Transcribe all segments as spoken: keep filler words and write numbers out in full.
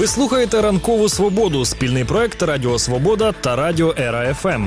Ви слухаєте «Ранкову свободу» – спільний проект Радіо Свобода та Радіо Ера-ФМ.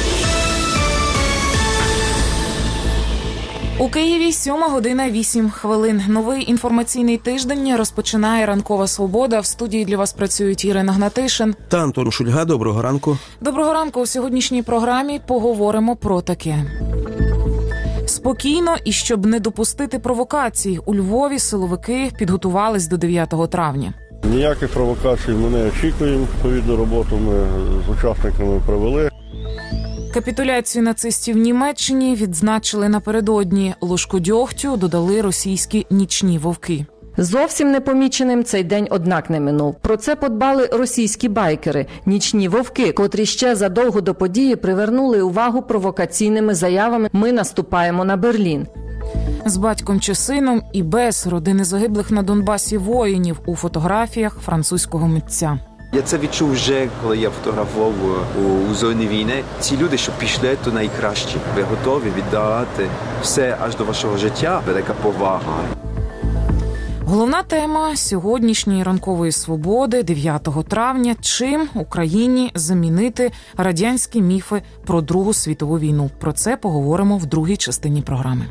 У Києві сьома година вісім хвилин. Новий інформаційний тиждень розпочинає «Ранкова свобода». В студії для вас працюють Ірина Гнатишин та Антон Шульга. Доброго ранку. Доброго ранку. У сьогоднішній програмі поговоримо про таке. Спокійно і щоб не допустити провокацій. У Львові силовики підготувались до дев'ятого травня. Ніяких провокацій ми не очікуємо. Відповідну роботу ми з учасниками провели. Капітуляцію нацистів в Німеччині відзначили напередодні. Ложку дьогтю додали російські нічні вовки. Зовсім непоміченим цей день, однак, не минув. Про це подбали російські байкери – нічні вовки, котрі ще задовго до події привернули увагу провокаційними заявами «Ми наступаємо на Берлін». З батьком чи сином і без родини загиблих на Донбасі воїнів у фотографіях французького митця. Я це відчув вже, коли я фотографував у, у зоні війни. Ці люди, що пішли, то найкращі. Ви готові віддати все аж до вашого життя. Велика повага. Головна тема сьогоднішньої ранкової свободи дев'ятого травня – чим Україні замінити радянські міфи про Другу світову війну. Про це поговоримо в другій частині програми.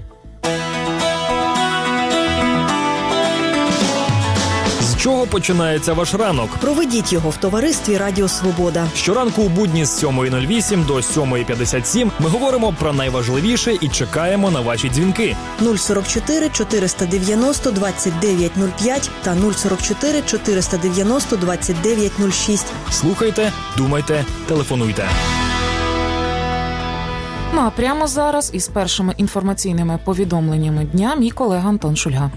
З чого починається ваш ранок? Проведіть його в товаристві Радіо Свобода. Щоранку у будні з сьомої нуль вісім до сьомої п'ятдесят сім ми говоримо про найважливіше і чекаємо на ваші дзвінки. нуль сорок чотири чотириста дев'яносто двадцять дев'ять нуль п'ять та нуль сорок чотири чотириста дев'яносто двадцять дев'ять нуль шість. Слухайте, думайте, телефонуйте. Ну а прямо зараз із першими інформаційними повідомленнями дня мій колега Антон Шульга.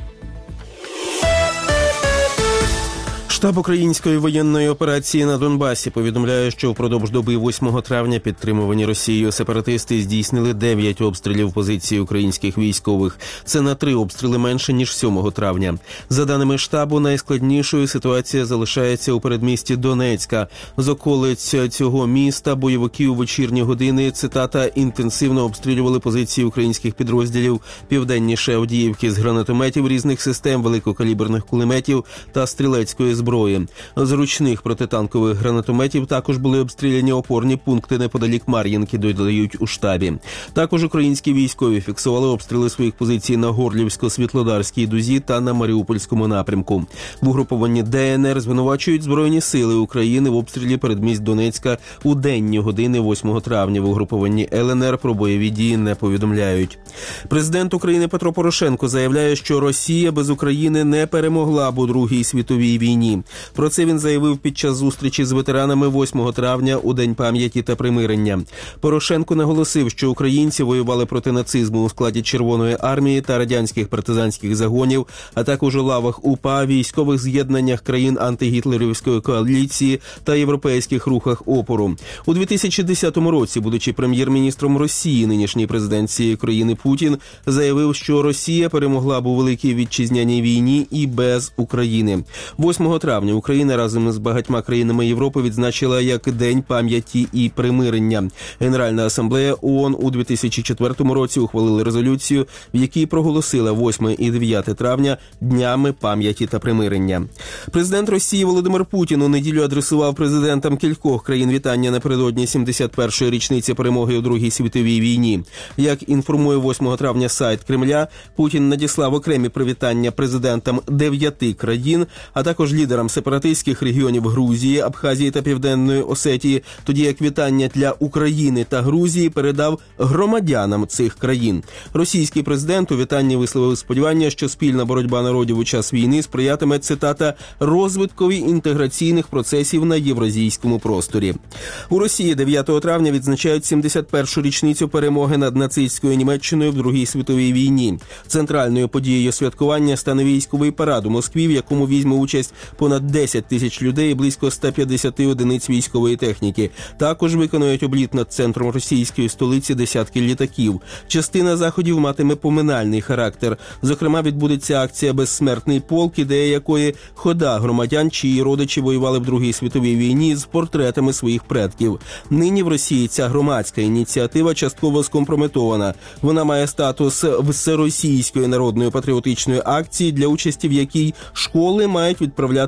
Штаб української воєнної операції на Донбасі повідомляє, що впродовж доби восьмого травня підтримувані Росією сепаратисти здійснили дев'ять обстрілів позицій українських військових. Це на три обстріли менше, ніж сьомого травня. За даними штабу, найскладнішою ситуація залишається у передмісті Донецька. З околиць цього міста бойовики у вечірні години, цитата, інтенсивно обстрілювали позиції українських підрозділів південніше Авдіївки з гранатометів різних систем, великокаліберних кулеметів та стрілецької зброї. З ручних протитанкових гранатометів також були обстріляні опорні пункти неподалік Мар'їнки, додають у штабі. Також українські військові фіксували обстріли своїх позицій на Горлівсько-Світлодарській дузі та на Маріупольському напрямку. В угрупованні Де Ен Ер звинувачують Збройні сили України в обстрілі передмість Донецька у денні години восьмого травня. В угрупованні Ел Ен Ер про бойові дії не повідомляють. Президент України Петро Порошенко заявляє, що Росія без України не перемогла б у Другій світовій війні. Про це він заявив під час зустрічі з ветеранами восьмого травня у День пам'яті та примирення. Порошенко наголосив, що українці воювали проти нацизму у складі Червоної армії та радянських партизанських загонів, а також у лавах УПА, військових з'єднаннях країн антигітлерівської коаліції та європейських рухах опору. У дві тисячі десятому році, будучи прем'єр-міністром Росії, нинішній президент цієї країни Путін заявив, що Росія перемогла б у Великій Вітчизняній війні і без України. восьмого травня Україна разом з багатьма країнами Європи відзначила як День пам'яті і примирення. Генеральна асамблея ООН у дві тисячі четвертому році ухвалила резолюцію, в якій проголосила восьме і дев'яте травня днями пам'яті та примирення. Президент Росії Володимир Путін у неділю адресував президентам кількох країн вітання напередодні сімдесят першої річниці перемоги у Другій світовій війні. Як інформує восьмого травня сайт Кремля, Путін надіслав окремі привітання президентам дев'яти країн, а також лідерам сепаратистських регіонів Грузії, Абхазії та Південної Осетії, тоді як вітання для України та Грузії передав громадянам цих країн. Російський президент у вітанні висловив сподівання, що спільна боротьба народів у час війни сприятиме, цитата, розвиткові інтеграційних процесів на євразійському просторі. У Росії дев'ятого травня відзначають сімдесят першу річницю перемоги над нацистською Німеччиною в Другій світовій війні. Центральною подією святкування стане військовий парад у Москві, в якому візьме участь понад десять тисяч людей і близько ста п'ятдесяти одиниць військової техніки. Також виконують обліт над центром російської столиці десятки літаків. Частина заходів матиме поминальний характер. Зокрема, відбудеться акція «Безсмертний полк», ідея якої хода громадян, чиї родичі воювали в Другій світовій війні, з портретами своїх предків. Нині в Росії ця громадська ініціатива частково скомпрометована. Вона має статус всеросійської народної патріотичної акції, для участі в якій школи мають відправляти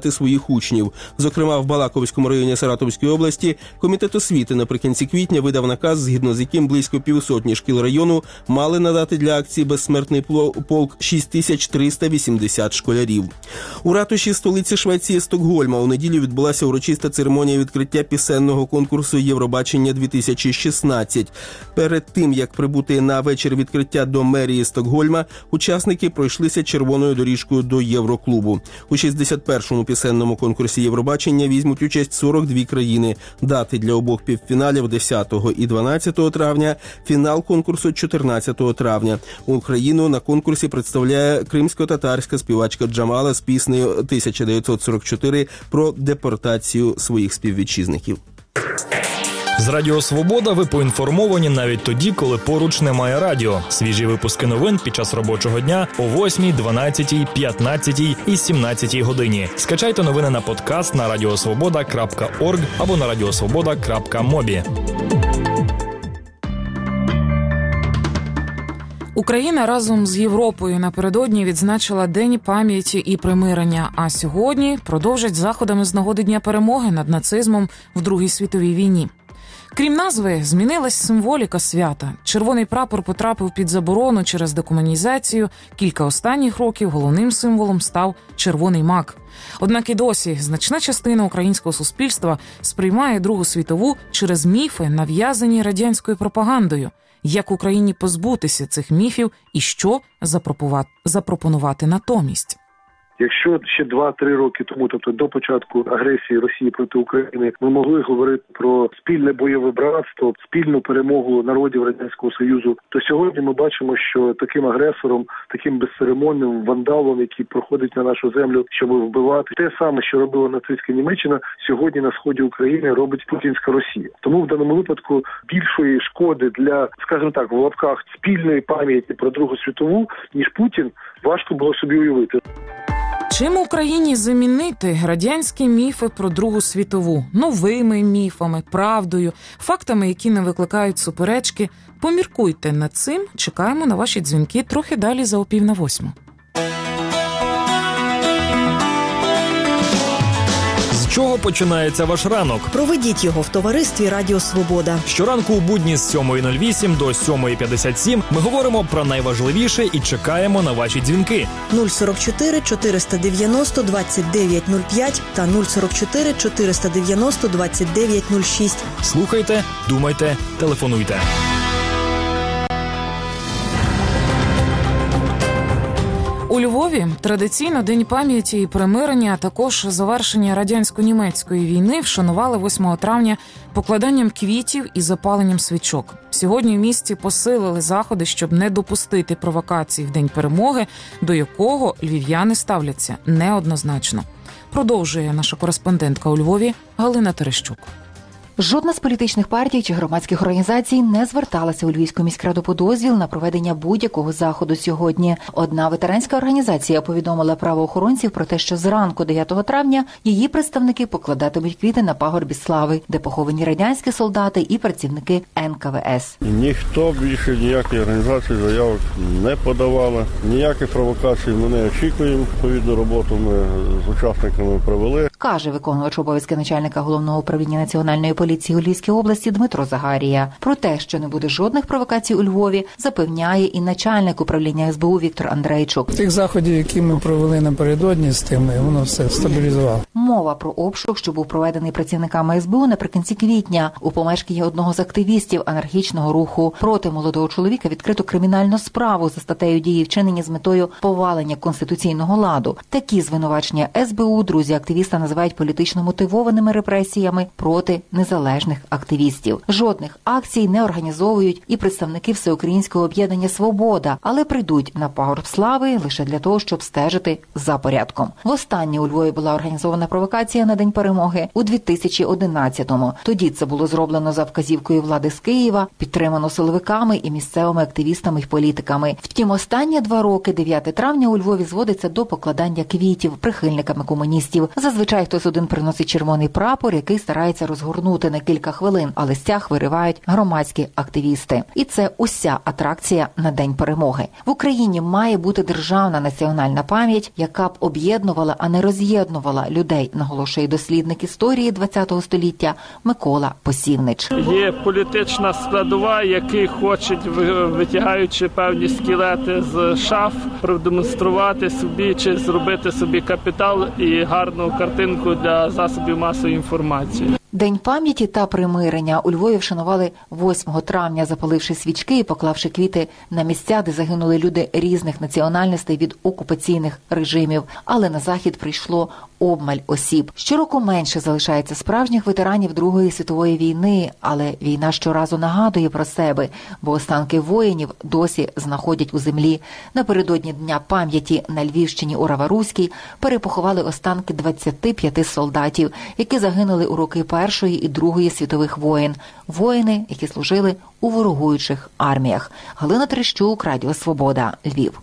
вакцинувати своїх учнів. Зокрема, в Балаковському районі Саратовської області Комітет освіти наприкінці квітня видав наказ, згідно з яким близько півсотні шкіл району мали надати для акції «Безсмертний полк» шість тисяч триста вісімдесят школярів. У ратуші столиці Швеції Стокгольма у неділю відбулася урочиста церемонія відкриття пісенного конкурсу «Євробачення дві тисячі шістнадцять». Перед тим, як прибути на вечір відкриття до мерії Стокгольма, учасники пройшлися червоною доріжкою до Євроклубу. У шістдесят першому пісенному конкурсі Євробачення візьмуть участь сорок дві країни. Дати для обох півфіналів десятого і дванадцятого травня, фінал конкурсу чотирнадцятого травня. Україну на конкурсі представляє кримсько-татарська співачка Джамала з піснею тисяча дев'ятсот сорок чотири про депортацію своїх співвітчизників. З Радіо Свобода ви поінформовані навіть тоді, коли поруч немає радіо. Свіжі випуски новин під час робочого дня о восьмій, дванадцятій, п'ятнадцятій і сімнадцятій годині. Скачайте новини на подкаст на радіосвобода крапка орг або на радіосвобода крапка мобі. Україна разом з Європою напередодні відзначила День пам'яті і примирення, а сьогодні продовжать заходами з нагоди Дня перемоги над нацизмом в Другій світовій війні. Крім назви, змінилась символіка свята. Червоний прапор потрапив під заборону через декомунізацію. Кілька останніх років головним символом став червоний мак. Однак і досі значна частина українського суспільства сприймає Другу світову через міфи, нав'язані радянською пропагандою. Як Україні позбутися цих міфів і що запропонувати натомість? Якщо ще два-три роки тому, тобто до початку агресії Росії проти України, ми могли говорити про спільне бойове братство, спільну перемогу народів Радянського Союзу, то сьогодні ми бачимо, що таким агресором, таким безцеремонним вандалом, який проходить на нашу землю, щоб вбивати, те саме, що робила нацистська Німеччина, сьогодні на сході України робить путінська Росія. Тому в даному випадку більшої шкоди для, скажімо так, в лапках спільної пам'яті про Другу світову, ніж Путін, важко було собі уявити. Чим Україні замінити радянські міфи про Другу світову? Новими міфами, правдою, фактами, які не викликають суперечки? Поміркуйте над цим. Чекаємо на ваші дзвінки трохи далі за опів на восьму. З чого починається ваш ранок? Проведіть його в товаристві Радіо Свобода. Щоранку у будні з сьомої нуль вісім до сьомої п'ятдесят сім ми говоримо про найважливіше і чекаємо на ваші дзвінки. нуль сорок чотири чотириста дев'яносто двадцять дев'ять нуль п'ять та нуль сорок чотири чотириста дев'яносто двадцять дев'ять нуль шість. Слухайте, думайте, телефонуйте. У Львові традиційно День пам'яті і примирення, а також завершення радянсько-німецької війни вшанували восьмого травня покладанням квітів і запаленням свічок. Сьогодні в місті посилили заходи, щоб не допустити провокацій в День перемоги, до якого львів'яни ставляться неоднозначно. Продовжує наша кореспондентка у Львові Галина Терещук. Жодна з політичних партій чи громадських організацій не зверталася у Львівську міськраду по дозвіл на проведення будь-якого заходу сьогодні. Одна ветеранська організація повідомила правоохоронців про те, що зранку дев'ятого травня її представники покладатимуть квіти на пагорбі Слави, де поховані радянські солдати і працівники ен ка ве ес. Ніхто більше ніякої організації заявок не подавала, ніяких провокацій ми не очікуємо. Відповідну роботу ми з учасниками провели. Каже виконувач обов'язки начальника Головного управління національної поліції у Львівській області Дмитро Загарія. Про те, що не буде жодних провокацій у Львові, запевняє і начальник управління ес бе у Віктор Андрейчук. Тих заходів, які ми провели напередодні з тими, воно все стабілізувало. Мова про обшук, що був проведений працівниками ес бе у наприкінці квітня у помешканні одного з активістів анархічного руху. Проти молодого чоловіка відкрито кримінальну справу за статтею дії, вчинені з метою повалення конституційного ладу. Такі звинувачення ес бе у друзі активіста називають політично мотивованими репресіями проти незалежних активістів. Жодних акцій не організовують і представники Всеукраїнського об'єднання «Свобода», але прийдуть на пагорб Слави лише для того, щоб стежити за порядком. Востаннє у Львові була організована провокація на День перемоги у дві тисячі одинадцятому. Тоді це було зроблено за вказівкою влади з Києва, підтримано силовиками і місцевими активістами й політиками. Втім, останні два роки дев'ятого травня у Львові зводиться до покладання квітів прихильниками комуністів. Зазвичай Зазвичай хтось один приносить червоний прапор, який старається розгорнути на кілька хвилин, але стяг виривають громадські активісти. І це уся атракція на День перемоги. В Україні має бути державна національна пам'ять, яка б об'єднувала, а не роз'єднувала людей, наголошує дослідник історії ХХ століття Микола Посівнич. Є політична складова, які хочуть, витягаючи певні скелети з шаф, продемонструвати собі чи зробити собі капітал і гарну картинку для засобів масової інформації. День пам'яті та примирення у Львові вшанували восьмого травня, запаливши свічки і поклавши квіти на місця, де загинули люди різних національностей від окупаційних режимів. Але на захід прийшло обмаль осіб. Щороку менше залишається справжніх ветеранів Другої світової війни, але війна щоразу нагадує про себе, бо останки воїнів досі знаходять у землі. Напередодні Дня пам'яті на Львівщині у Раваруській перепоховали останки двадцяти п'яти солдатів, які загинули у роки Першої і Другої світових воєн. Воїни, які служили у ворогуючих арміях. Галина Трещук, Радіо Свобода, Львів.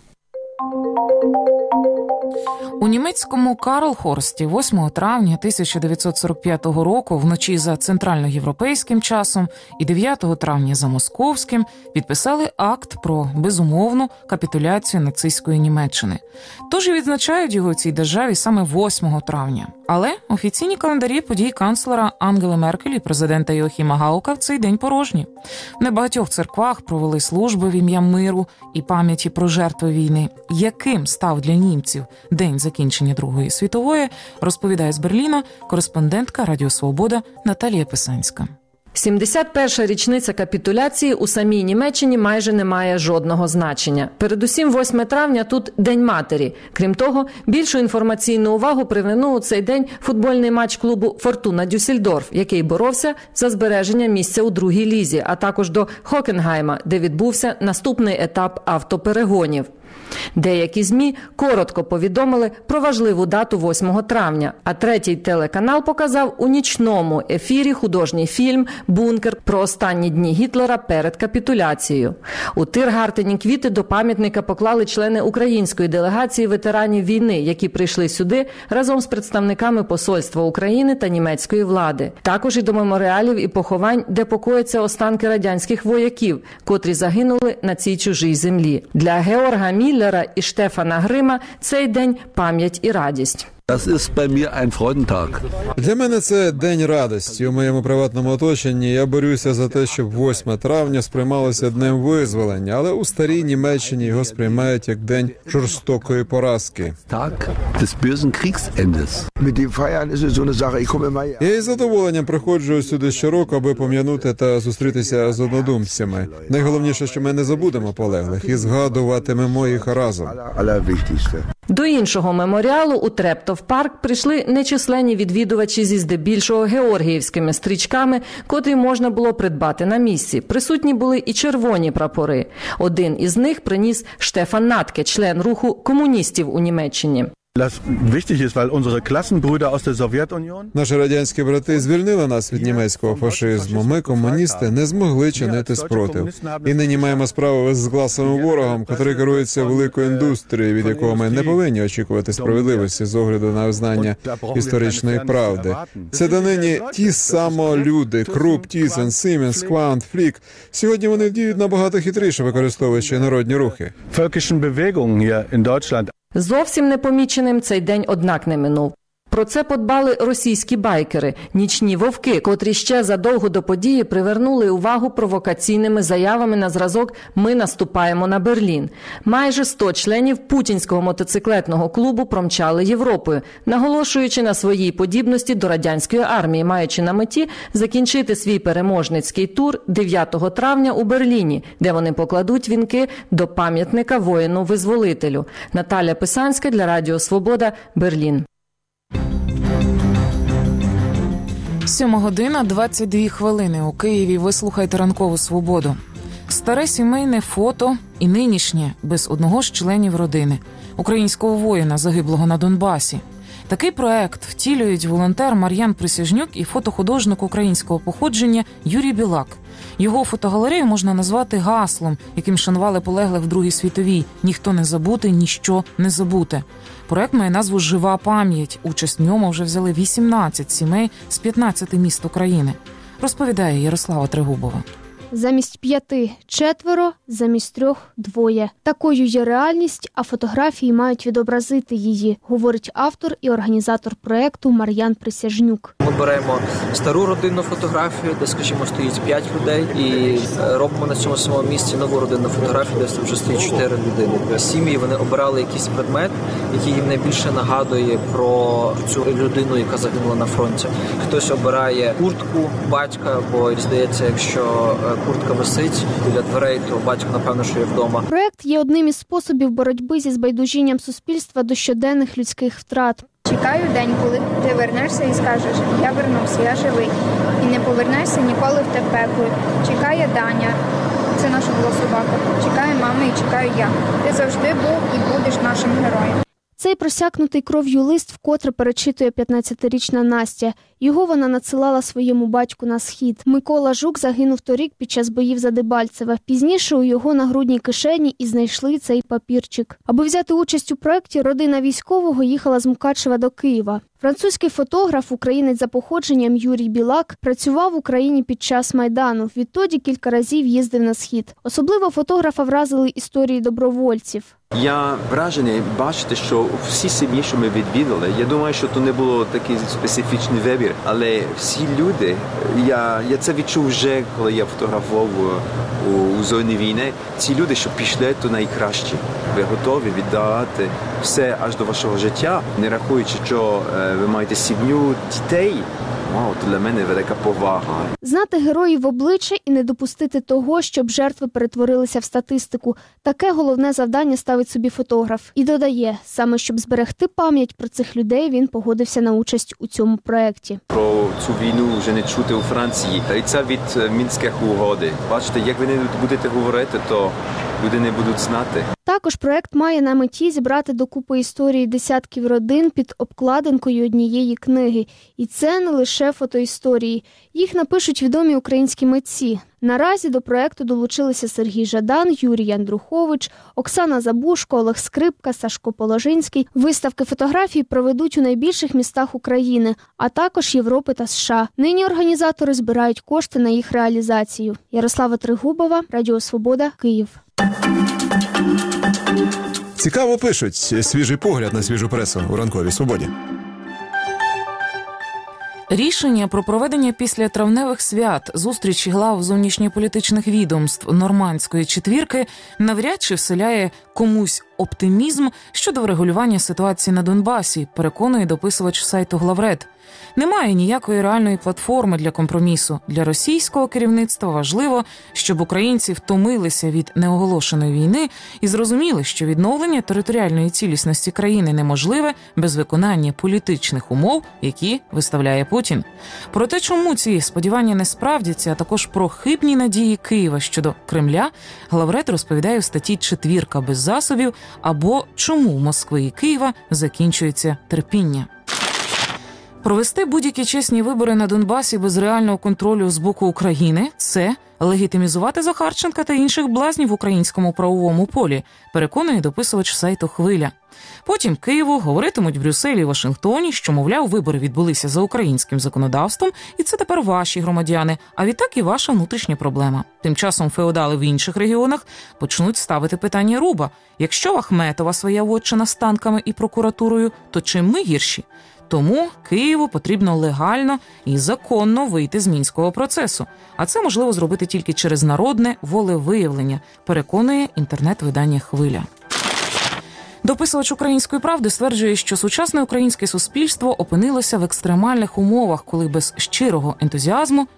У німецькому Карлхорсті восьмого травня тисяча дев'ятсот сорок п'ятого року вночі за центральноєвропейським часом і дев'ятого травня за московським підписали акт про безумовну капітуляцію нацистської Німеччини. Тож і відзначають його в цій державі саме восьмого травня. Але офіційні календарі подій канцлера Ангели Меркель і президента Йохіма Гаука в цей день порожні. В небагатьох церквах провели служби в ім'я миру і пам'яті про жертви війни. Яким став для німців день закінчення Другої світової, розповідає з Берліна кореспондентка Радіо Свобода Наталія Писанська. сімдесят перша річниця капітуляції у самій Німеччині майже не має жодного значення. Передусім, восьмого травня тут День матері. Крім того, більшу інформаційну увагу привернув у цей день футбольний матч клубу «Фортуна Дюссельдорф», який боровся за збереження місця у другій лізі, а також до Хокенгайма, де відбувся наступний етап автоперегонів. Деякі ЗМІ коротко повідомили про важливу дату восьмого травня, а третій телеканал показав у нічному ефірі художній фільм «Бункер» про останні дні Гітлера перед капітуляцією. У Тиргартені квіти до пам'ятника поклали члени української делегації ветеранів війни, які прийшли сюди разом з представниками посольства України та німецької влади. Також і до меморіалів і поховань, де покояться останки радянських вояків, котрі загинули на цій чужій землі. Для Георга Міллера і Штефана Грима цей день – пам'ять і радість. Для мене це день радості. У моєму приватному оточенні я борюся за те, щоб восьмого травня сприймалося днем визволення, але у старій Німеччині його сприймають як день жорстокої поразки. Я із задоволенням приходжу сюди щороку, аби пом'янути та зустрітися з однодумцями. Найголовніше, що ми не забудемо полеглих і згадуватимемо їх разом. До іншого меморіалу у Трептов-парк прийшли нечисленні відвідувачі зі здебільшого георгіївськими стрічками, котрі можна було придбати на місці. Присутні були і червоні прапори. Один із них приніс Штефан Натке, член руху комуністів у Німеччині. Наші радянські брати звільнили нас від німецького фашизму. Ми, комуністи, не змогли чинити спротив. І нині маємо справу з класовим ворогом, який керується великою індустрією, від якого ми не повинні очікувати справедливості з огляду на визнання історичної правди. Це донині ті само люди – Круп, Тізен, Сіменс, Квант, Флік. Сьогодні вони діють набагато хитріше, використовуючи народні рухи. Зовсім непоміченим цей день, однак, не минув. Про це подбали російські байкери, нічні вовки, котрі ще задовго до події привернули увагу провокаційними заявами на зразок «Ми наступаємо на Берлін». Майже сто членів путінського мотоциклетного клубу промчали Європою, наголошуючи на своїй подібності до радянської армії, маючи на меті закінчити свій переможницький тур дев'ятого травня у Берліні, де вони покладуть вінки до пам'ятника воїну-визволителю. Наталя Писанська для Радіо Свобода, Берлін. Сьома година, двадцять дві хвилини. У Києві ви слухаєте «Ранкову свободу». Старе сімейне фото і нинішнє без одного з членів родини. українського воїна, загиблого на Донбасі. Такий проект втілюють волонтер Мар'ян Присяжнюк і фотохудожник українського походження Юрій Білак. Його фотогалерею можна назвати гаслом, яким шанували полеглих в Другій світовій «Ніхто не забути, ніщо не забуте». Проект має назву «Жива пам'ять». Участь в ньому вже взяли вісімнадцять сімей з п'ятнадцяти міст України. Розповідає Ярослава Трегубова. Замість п'яти – четверо, замість трьох – двоє. Такою є реальність, а фотографії мають відобразити її, говорить автор і організатор проєкту Мар'ян Присяжнюк. Ми беремо стару родинну фотографію, де, скажімо, стоїть п'ять людей, і робимо на цьому самому місці нову родинну фотографію, де вже стоїть чотири людини. Сім'ї, вони обирали якийсь предмет, який їм найбільше нагадує про цю людину, яка загинула на фронті. Хтось обирає куртку батька, бо, здається, якщо куртка висить біля дверей, то батько, напевно, що є вдома. Проект є одним із способів боротьби зі збайдужінням суспільства до щоденних людських втрат. Чекаю день, коли ти вернешся і скажеш: я вернувся, я живий. І не повернешся ніколи в те пекло. Чекає Даня, це наша була собака. Чекає мама і чекаю я. Ти завжди був і будеш нашим героєм. Цей просякнутий кров'ю лист вкотре перечитує п'ятнадцятирічна Настя. Його вона надсилала своєму батьку на схід. Микола Жук загинув торік під час боїв за Дебальцеве. Пізніше у його нагрудній кишені і знайшли цей папірчик. Аби взяти участь у проєкті, родина військового їхала з Мукачева до Києва. Французький фотограф, українець за походженням Юрій Білак, працював в Україні під час Майдану. Відтоді кілька разів їздив на схід. Особливо фотографа вразили історії добровольців. Я вражений бачити, що всі сім'ї, що ми відвідали, я думаю, що то не було такий специфічний вибір, але всі люди, я, я це відчув вже, коли я фотографував у, у зоні війни, ці люди, що пішли, то найкраще. Ви готові віддати все аж до вашого життя, не рахуючи, що е, ви маєте сім'ю, дітей. Вау, то для мене велика повага. Знати героїв в обличчя і не допустити того, щоб жертви перетворилися в статистику. Таке головне завдання ставить собі фотограф. І додає, саме щоб зберегти пам'ять про цих людей, він погодився на участь у цьому проєкті. Про цю війну вже не чути у Франції. І це від Мінських угоди. Бачите, як ви не будете говорити, то люди не будуть знати. Також проєкт має на меті зібрати докупи історії десятків родин під обкладинкою однієї книги. І це не лише фотоісторії. Їх напишуть відомі українські митці. Наразі до проєкту долучилися Сергій Жадан, Юрій Андрухович, Оксана Забушко, Олег Скрипка, Сашко Положинський. Виставки фотографій проведуть у найбільших містах України, а також Європи та США. Нині організатори збирають кошти на їх реалізацію. Ярослава Трегубова, Радіо Свобода, Київ. Цікаво пишуть. Свіжий погляд на свіжу пресу у ранковій свободі. Рішення про проведення після травневих свят зустрічі глав зовнішньополітичних відомств нормандської четвірки навряд чи вселяє комусь оптимізм щодо врегулювання ситуації на Донбасі, переконує дописувач сайту Главред. Немає ніякої реальної платформи для компромісу. Для російського керівництва важливо, щоб українці втомилися від неоголошеної війни і зрозуміли, що відновлення територіальної цілісності країни неможливе без виконання політичних умов, які виставляє Путін. Про те, чому ці сподівання не справдяться, а також про хибні надії Києва щодо Кремля, Главред розповідає в статті «Четвірка без засобів» або «Чому Москви і Києва закінчується терпіння». Провести будь-які чесні вибори на Донбасі без реального контролю з боку України – це легітимізувати Захарченка та інших блазнів в українському правовому полі, переконує дописувач сайту «Хвиля». Потім Києву говоритимуть в Брюсселі і Вашингтоні, що, мовляв, вибори відбулися за українським законодавством, і це тепер ваші громадяни, а відтак і ваша внутрішня проблема. Тим часом феодали в інших регіонах почнуть ставити питання руба. Якщо в Ахметова своя вотчина з танками і прокуратурою, то чим ми гірші? Тому Києву потрібно легально і законно вийти з Мінського процесу. А це можливо зробити тільки через народне волевиявлення, переконує інтернет-видання «Хвиля». Дописувач «Української правди» стверджує, що сучасне українське суспільство опинилося в екстремальних умовах, коли без щирого ентузіазму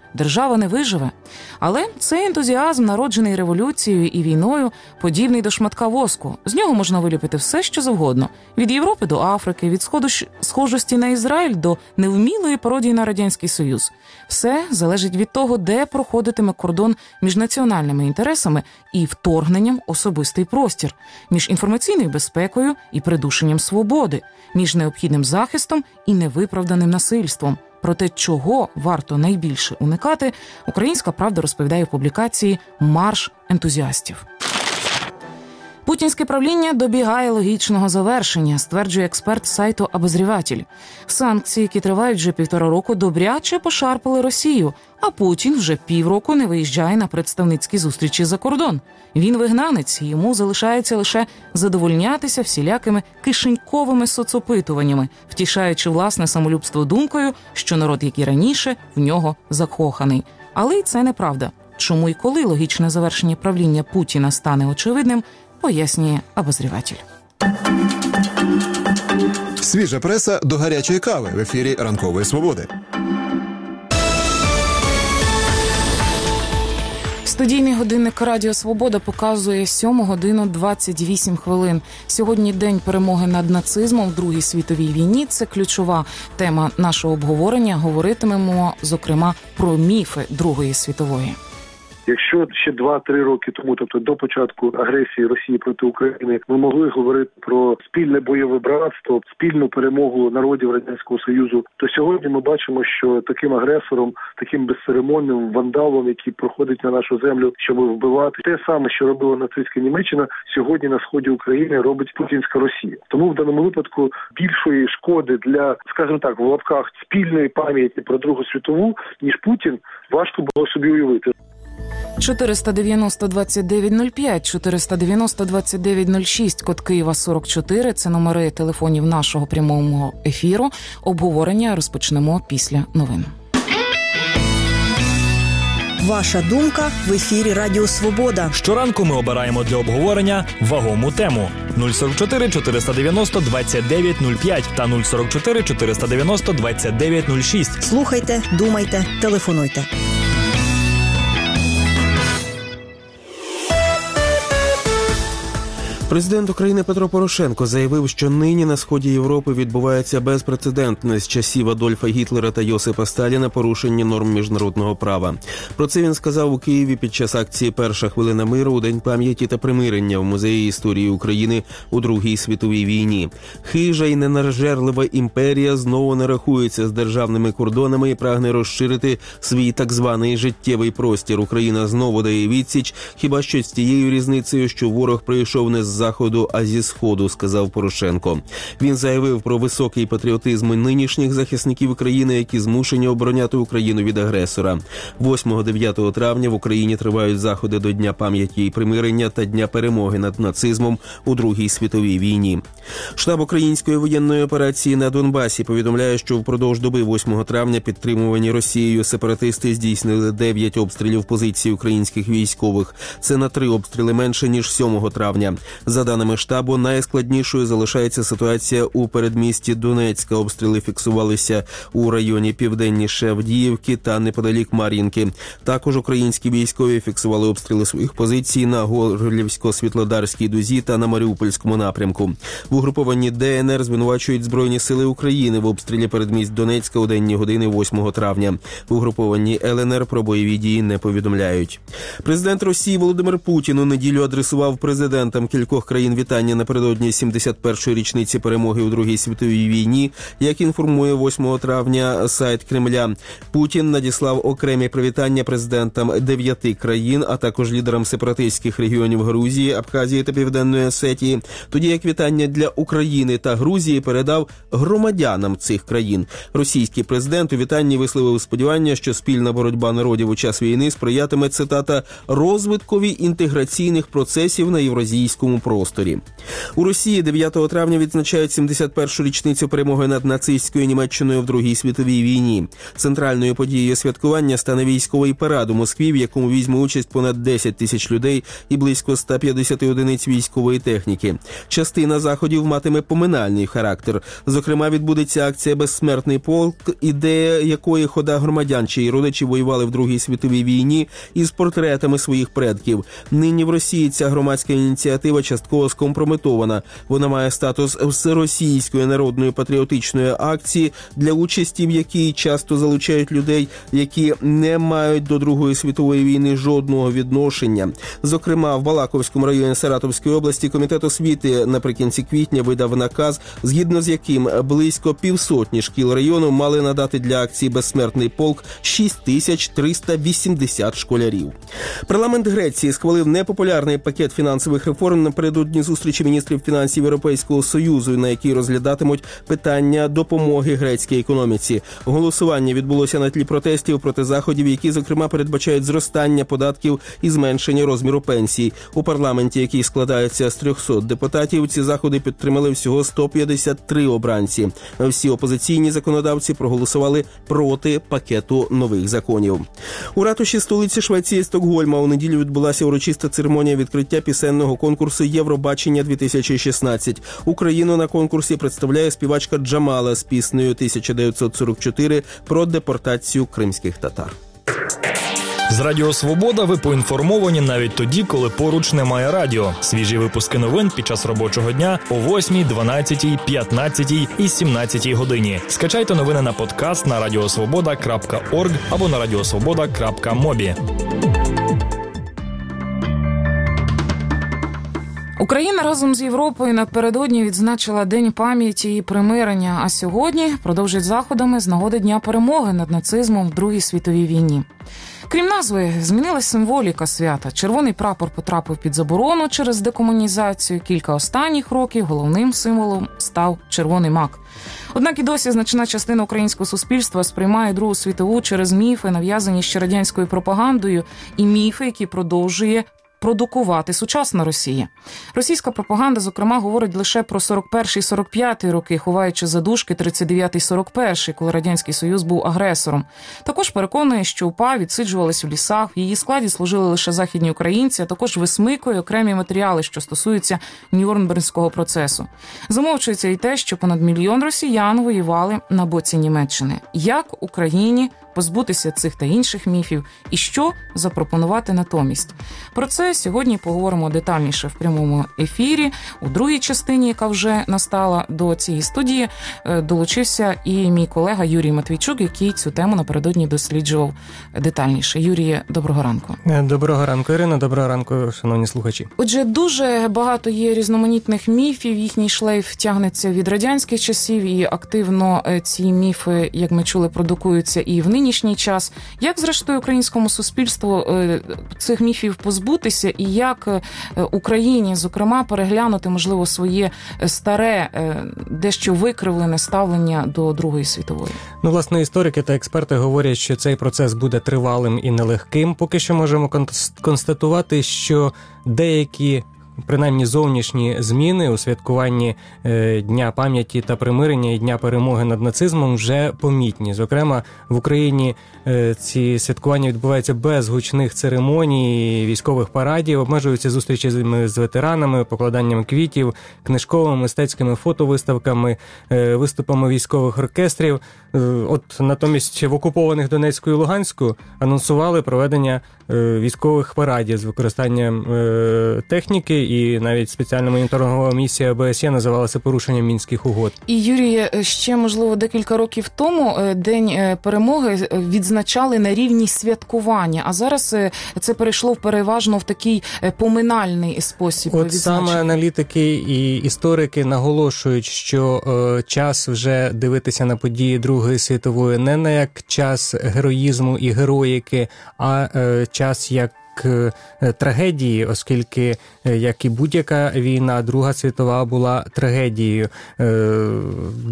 держава не виживе. Але цей ентузіазм, народжений революцією і війною, подібний до шматка воску. З нього можна виліпити все, що завгодно. Від Європи до Африки, від сходу схожості на Ізраїль до невмілої пародії на Радянський Союз. Все залежить від того, де проходитиме кордон між національними інтересами і вторгненням в особистий простір, між інформаційною безпекою і придушенням свободи, між необхідним захистом і невиправданим насильством. Про те, чого варто найбільше уникати, «Українська правда» розповідає у публікації «Марш ентузіастів». Путінське правління добігає логічного завершення, стверджує експерт сайту «Обозріватель». Санкції, які тривають вже півтора року, добряче пошарпали Росію, а Путін вже півроку не виїжджає на представницькі зустрічі за кордон. Він вигнанець, і йому залишається лише задовольнятися всілякими кишеньковими соцопитуваннями, втішаючи власне самолюбство думкою, що народ, як і раніше, в нього закоханий. Але й це неправда. Чому і коли логічне завершення правління Путіна стане очевидним, пояснює обозріватель. Свіжа преса до гарячої кави в ефірі «Ранкової свободи». Студійний годинник Радіо Свобода показує сьому годину двадцять вісім хвилин. Сьогодні день перемоги над нацизмом в Другій світовій війні. Це ключова тема нашого обговорення. Говоритимемо, зокрема, про міфи Другої світової. Якщо ще два-три роки тому, тобто до початку агресії Росії проти України, ми могли говорити про спільне бойове братство, спільну перемогу народів Радянського Союзу, то сьогодні ми бачимо, що таким агресором, таким безцеремонним вандалом, який проходить на нашу землю, щоб вбивати, те саме, що робила нацистська Німеччина, сьогодні на сході України робить путінська Росія. Тому в даному випадку більшої шкоди для, скажімо так, в лапках спільної пам'яті про Другу світову, ніж Путін, важко було собі уявити. чотириста дев'яносто двадцять дев'ять нуль п'ять, чотириста дев'яносто двадцять дев'ять нуль шість, код Києва сорок чотири. Це номери телефонів нашого прямого ефіру. Обговорення розпочнемо після новин. Ваша думка в ефірі Радіо Свобода. Щоранку ми обираємо для обговорення вагому тему. нуль сорок чотири чотириста дев'яносто двадцять дев'ять нуль п'ять та нуль сорок чотири чотириста дев'яносто двадцять дев'ять нуль шість. Слухайте, думайте, телефонуйте. Президент України Петро Порошенко заявив, що нині на сході Європи відбувається безпрецедентне з часів Адольфа Гітлера та Йосипа Сталіна порушення норм міжнародного права. Про це він сказав у Києві під час акції «Перша хвилина миру» у День пам'яті та примирення в Музеї історії України у Другій світовій війні. Хижа і ненажерлива імперія знову не рахується з державними кордонами і прагне розширити свій так званий життєвий простір. Україна знову дає відсіч, хіба що з тією різницею, що ворог прийшов не з заходу, а зі сходу, сказав Порошенко. Він заявив про високий патріотизм нинішніх захисників країни, які змушені обороняти Україну від агресора. восьмого-дев'ятого травня в Україні тривають заходи до Дня пам'яті і примирення та Дня перемоги над нацизмом у Другій світовій війні. Штаб української воєнної операції на Донбасі повідомляє, що впродовж доби восьмого травня підтримувані Росією сепаратисти здійснили дев'ять обстрілів позицій українських військових. Це на три обстріли менше, ніж сьомого травня. За даними штабу, найскладнішою залишається ситуація у передмісті Донецька. Обстріли фіксувалися у районі південніше Авдіївки та неподалік Мар'їнки. Також українські військові фіксували обстріли своїх позицій на Горлівсько-Світлодарській дузі та на Маріупольському напрямку. В угрупованні Де Ен Ер звинувачують Збройні сили України в обстрілі передмість Донецька у денні години восьмого травня. В угрупованні Ел Ен Ер про бойові дії не повідомляють. Президент Росії Володимир Путін у неділю адресував президентам кількох країн вітання напередодні сімдесят першої річниці перемоги у Другій світовій війні. Як інформує восьмого травня сайт Кремля, Путін надіслав окремі привітання президентам дев'яти країн, а також лідерам сепаратистських регіонів Грузії, Абхазії та Південної Осетії, тоді як вітання для України та Грузії передав громадянам цих країн. Російський президент у вітанні висловив сподівання, що спільна боротьба народів у час війни сприятиме, цитата, розвиткові інтеграційних процесів на євразійському просторі. У Росії дев'ятого травня відзначають сімдесят першу річницю перемоги над нацистською Німеччиною в Другій світовій війні. Центральною подією святкування стане військовий парад у Москві, в якому візьме участь понад десять тисяч людей і близько ста п'ятдесяти одиниць військової техніки. Частина заходів матиме поминальний характер. Зокрема, відбудеться акція «Безсмертний полк», ідея якої хода громадян, чиї родичі воювали в Другій світовій війні, із портретами своїх предків. Нині в Росії ця громадська ініціатива частково скомпрометована. Вона має статус всеросійської народної патріотичної акції, для участі в якій часто залучають людей, які не мають до Другої світової війни жодного відношення. Зокрема, в Балаковському районі Саратовської області Комітет освіти наприкінці квітня видав наказ, згідно з яким близько півсотні шкіл району мали надати для акції «Безсмертний полк» шість тисяч триста вісімдесят школярів. Парламент Греції схвалив непопулярний пакет фінансових реформ напередодні зустрічі міністрів фінансів Європейського Союзу, на якій розглядатимуть питання допомоги грецькій економіці. Голосування відбулося на тлі протестів проти заходів, які, зокрема, передбачають зростання податків і зменшення розміру пенсій. У парламенті, який складається з трьохсот депутатів, ці заходи підтримали всього сто п'ятдесят три обранці. Всі опозиційні законодавці проголосували проти пакету нових законів. У ратуші столиці Швеції Стокгольма у неділю відбулася урочиста церемонія відкриття пісенного конкурсу «Євробачення-дві тисячі шістнадцять». Україну на конкурсі представляє співачка Джамала з піснею тисяча дев'ятсот сорок чотири про депортацію кримських татар. З Радіо Свобода ви поінформовані навіть тоді, коли поруч немає радіо. Свіжі випуски новин під час робочого дня о восьмій, дванадцятій, п'ятнадцятій і сімнадцятій годині. Скачайте новини на подкаст на радіосвобода крапка орг або на радіосвобода крапка мобі. Україна разом з Європою напередодні відзначила День пам'яті і примирення, а сьогодні продовжить заходами з нагоди Дня перемоги над нацизмом в Другій світовій війні. Крім назви, змінилась символіка свята. Червоний прапор потрапив під заборону через декомунізацію. Кілька останніх років головним символом став червоний мак. Однак і досі значна частина українського суспільства сприймає Другу світову через міфи, нав'язані ще радянською пропагандою, і міфи, які продовжує продукувати сучасна Росія. Російська пропаганда, зокрема, говорить лише про сорок перший - сорок п'ятий роки, ховаючи задушки тридцять дев'ятий - сорок перший, коли Радянський Союз був агресором. Також переконує, що УПА відсиджувалась в лісах, в її складі служили лише західні українці, а також висмикує окремі матеріали, що стосуються Нюрнберзького процесу. Замовчується і те, що понад мільйон росіян воювали на боці Німеччини. Як Україні позбутися цих та інших міфів і що запропонувати натомість? Про це сьогодні поговоримо детальніше в прямому ефірі. У другій частині, яка вже настала до цієї студії, долучився і мій колега Юрій Матвійчук, який цю тему напередодні досліджував детальніше. Юріє, доброго ранку. Доброго ранку, Ірина. Доброго ранку, шановні слухачі. Отже, дуже багато є різноманітних міфів. Їхній шлейф тягнеться від радянських часів, і активно ці міфи, як ми чули, продукуються і в нинішній час. Як, зрештою, українському суспільству цих міфів позбутися і як Україні, зокрема, переглянути, можливо, своє старе, дещо викривлене ставлення до Другої світової? Ну, власне, історики та експерти говорять, що цей процес буде тривалим і нелегким. Поки що можемо констатувати, що деякі принаймні зовнішні зміни у святкуванні Дня пам'яті та примирення і Дня перемоги над нацизмом вже помітні. Зокрема, в Україні ці святкування відбуваються без гучних церемоній, військових парадів, обмежуються зустрічами з ветеранами, покладанням квітів, книжковими, мистецькими фотовиставками, виступами військових оркестрів. От натомість в окупованих Донецьку і Луганську анонсували проведення військових парадів з використанням техніки, і навіть спеціальна моніторингова місія Б С Є називалася порушенням Мінських угод. І, Юрій, ще, можливо, декілька років тому День перемоги відзначали на рівні святкування, а зараз це перейшло переважно в такий поминальний спосіб. От саме аналітики і історики наголошують, що е, час вже дивитися на події Другої світової не на як час героїзму і героїки, а е, час як трагедії, оскільки, як і будь-яка війна, Друга світова була трагедією.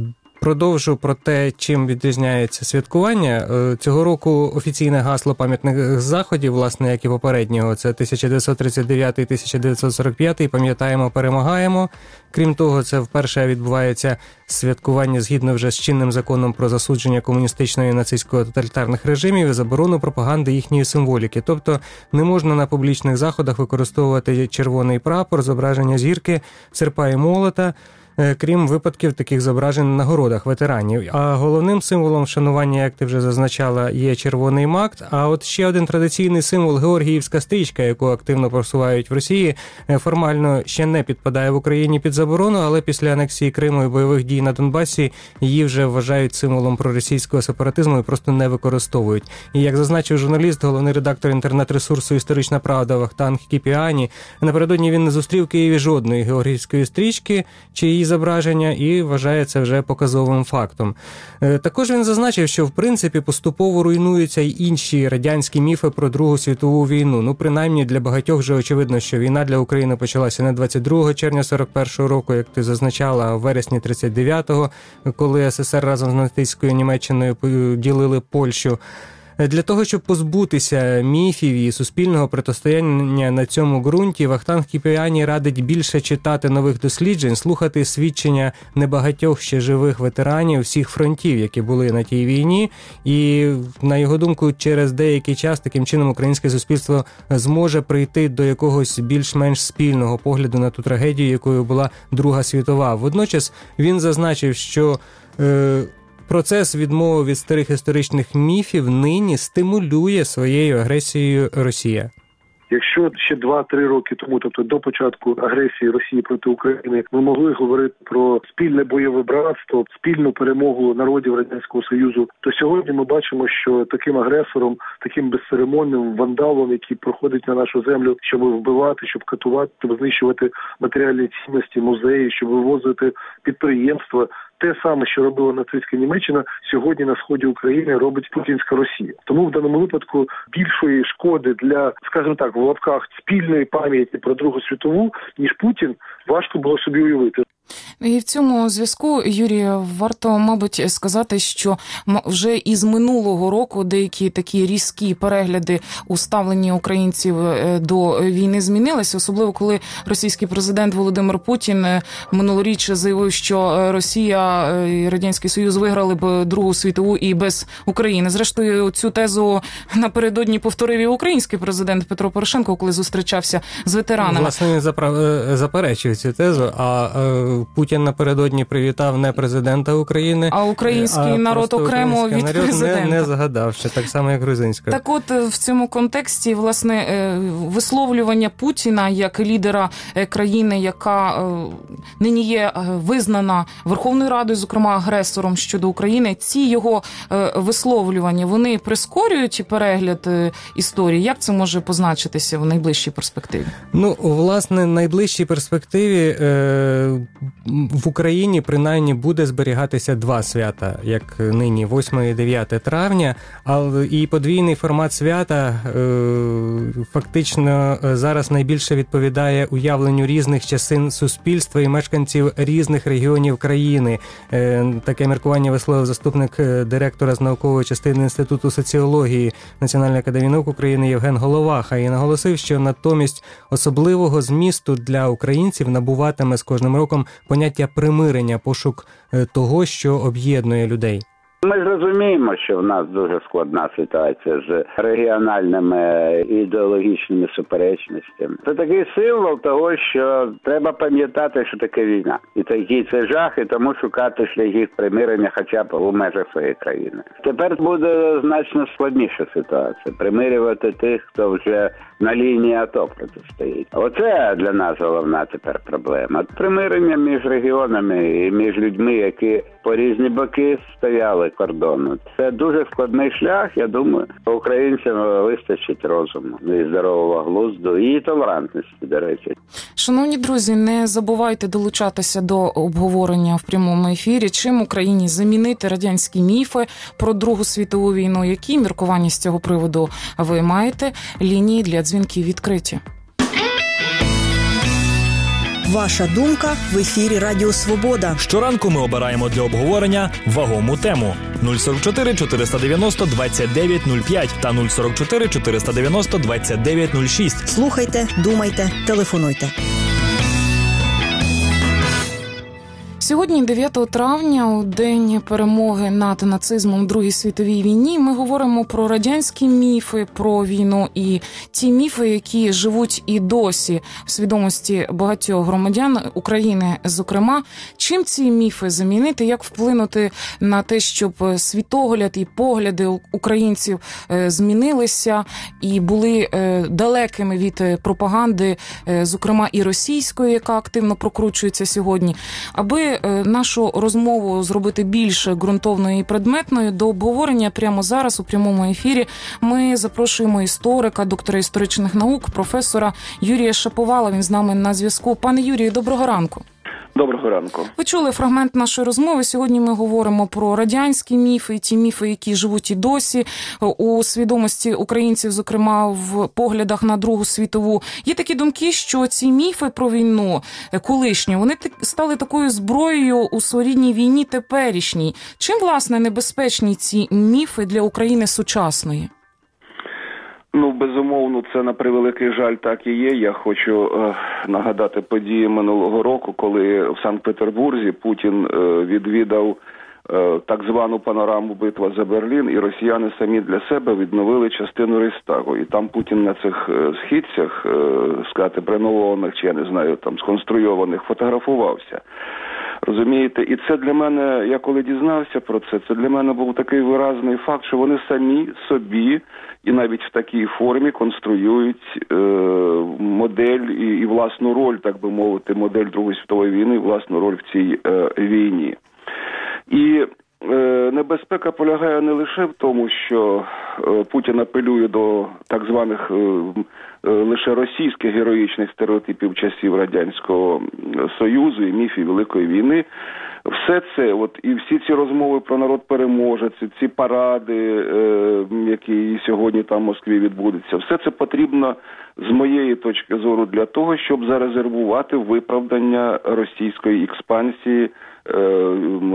продовжу про те, чим відрізняється святкування. Цього року офіційне гасло пам'ятних заходів, власне, як і попереднього, це тисяча дев'ятсот тридцять дев'ятий - тисяча дев'ятсот сорок п'ятий, пам'ятаємо, перемагаємо. Крім того, це вперше відбувається святкування згідно вже з чинним законом про засудження комуністичного і нацистського тоталітарних режимів і заборону пропаганди їхньої символіки. Тобто не можна на публічних заходах використовувати червоний прапор, зображення зірки, серпа і молота, крім випадків таких зображень на нагородах ветеранів. А головним символом вшанування, як ти вже зазначала, є червоний мак. А от ще один традиційний символ – Георгіївська стрічка, яку активно просувають в Росії, формально ще не підпадає в Україні під заборону, але після анексії Криму і бойових дій на Донбасі її вже вважають символом проросійського сепаратизму і просто не використовують. І як зазначив журналіст, головний редактор інтернет-ресурсу «Історична правда» Вахтанг Кіпіані, напередодні він не зустрів в Києві жодної георгіївської стрічки чи її зображення і вважає це вже показовим фактом. Також він зазначив, що в принципі поступово руйнуються й інші радянські міфи про Другу світову війну. Ну, принаймні для багатьох вже очевидно, що війна для України почалася не двадцять другого червня сорок першого року, як ти зазначала, а в вересні тридцять дев'ятого, коли СССР разом з нацистською Німеччиною ділили Польщу. Для того, щоб позбутися міфів і суспільного протистояння на цьому ґрунті, Вахтанг Кіпіані радить більше читати нових досліджень, слухати свідчення небагатьох ще живих ветеранів всіх фронтів, які були на тій війні. І, на його думку, через деякий час таким чином українське суспільство зможе прийти до якогось більш-менш спільного погляду на ту трагедію, якою була Друга світова. Водночас він зазначив, що е, процес відмови від старих історичних міфів нині стимулює своєю агресією Росія. Якщо ще два-три роки тому, тобто до початку агресії Росії проти України, ми могли говорити про спільне бойове братство, спільну перемогу народів Радянського Союзу, то сьогодні ми бачимо, що таким агресором, таким безцеремонним вандалом, який проходить на нашу землю, щоб вбивати, щоб катувати, щоб знищувати матеріальні цінності, музеї, щоб вивозити підприємства, те саме, що робила нацистська Німеччина, сьогодні на сході України робить путінська Росія. Тому в даному випадку більшої шкоди для, скажімо так, в лапках спільної пам'яті про Другу світову, ніж Путін, важко було собі уявити. І в цьому зв'язку, Юрій, варто, мабуть, сказати, що вже із минулого року деякі такі різкі перегляди у ставленні українців до війни змінилися, особливо коли російський президент Володимир Путін минулоріч заявив, що Росія і Радянський Союз виграли б Другу світову і без України. Зрештою, цю тезу напередодні повторив і український президент Петро Порошенко, коли зустрічався з ветеранами. Власне, він заперечив цю тезу, а Путін напередодні привітав не президента України, а український а народ окремо від народ президента. Не, не згадав ще, так само, як грузинська. Так от, в цьому контексті, власне, висловлювання Путіна як лідера країни, яка нині є визнана Верховною Радою, зокрема, агресором щодо України, ці його висловлювання, вони прискорюють перегляд історії? Як це може позначитися в найближчій перспективі? Ну, власне, в найближчій перспективі е- в Україні, принаймні, буде зберігатися два свята, як нині, восьме і дев'яте травня, але і подвійний формат свята е, фактично зараз найбільше відповідає уявленню різних частин суспільства і мешканців різних регіонів країни. Е, таке міркування висловив заступник директора з наукової частини Інституту соціології Національної академії наук України Євген Головаха і наголосив, що натомість особливого змісту для українців набуватиме з кожним роком поняття примирення, пошук того, що об'єднує людей. Ми ж розуміємо, що в нас дуже складна ситуація з регіональними ідеологічними суперечностями. Це такий символ того, що треба пам'ятати, що таке війна. І такий це жах, і тому шукати шляхів примирення хоча б у межах своєї країни. Тепер буде значно складніша ситуація. Примирювати тих, хто вже на лінії АТО протистоїть. Оце для нас головна тепер проблема. Примирення між регіонами і між людьми, які по різні боки стояли кордону. Це дуже складний шлях, я думаю. Українцям вистачить розуму, і здорового глузду, і толерантності, до речі. Шановні друзі, не забувайте долучатися до обговорення в прямому ефірі. Чим Україні замінити радянські міфи про Другу світову війну? Які міркування з цього приводу ви маєте? Лінії для дзвінків відкриті. Ваша думка в ефірі Радіо Свобода. Щоранку ми обираємо для обговорення вагому тему. нуль сорок чотири чотириста дев'яносто двадцять дев'ять нуль п'ять та нуль сорок чотири чотириста дев'яносто двадцять дев'ять нуль шість. Слухайте, думайте, телефонуйте. Сьогодні, дев'ятого травня, у день перемоги над нацизмом в Другій світовій війні, ми говоримо про радянські міфи про війну і ті міфи, які живуть і досі в свідомості багатьох громадян України, зокрема. Чим ці міфи замінити, як вплинути на те, щоб світогляд і погляди українців змінилися і були далекими від пропаганди, зокрема і російської, яка активно прокручується сьогодні, аби нашу розмову зробити більш ґрунтовною і предметною. До обговорення прямо зараз у прямому ефірі ми запрошуємо історика, доктора історичних наук, професора Юрія Шаповала. Він з нами на зв'язку. Пане Юрію, доброго ранку. Доброго ранку. Ви чули фрагмент нашої розмови. Сьогодні ми говоримо про радянські міфи, ті міфи, які живуть і досі у свідомості українців, зокрема в поглядах на Другу світову. Є такі думки, що ці міфи про війну колишню, вони стали такою зброєю у своєрідній війні теперішній. Чим, власне, небезпечні ці міфи для України сучасної? Ну, безумовно, це на превеликий жаль так і є. Я хочу е, нагадати події минулого року, коли в Санкт-Петербурзі Путін е, відвідав е, так звану панораму «Битва за Берлін», і росіяни самі для себе відновили частину Рейхстагу. І там Путін на цих е, східцях, е, сказати, броньованих, чи я не знаю, там сконструйованих, фотографувався. Розумієте, і це для мене, я коли дізнався про це, це для мене був такий виразний факт, що вони самі собі, і навіть в такій формі, конструюють е, модель і, і власну роль, так би мовити, модель Другої світової війни, і власну роль в цій е, війні. І е, небезпека полягає не лише в тому, що е, Путін апелює до так званих е, е, лише російських героїчних стереотипів часів Радянського Союзу і міфів Великої війни. Все це, от і всі ці розмови про народ-переможець, ці паради, е, які сьогодні там в Москві відбудуться, все це потрібно, з моєї точки зору, для того, щоб зарезервувати виправдання російської експансії, е,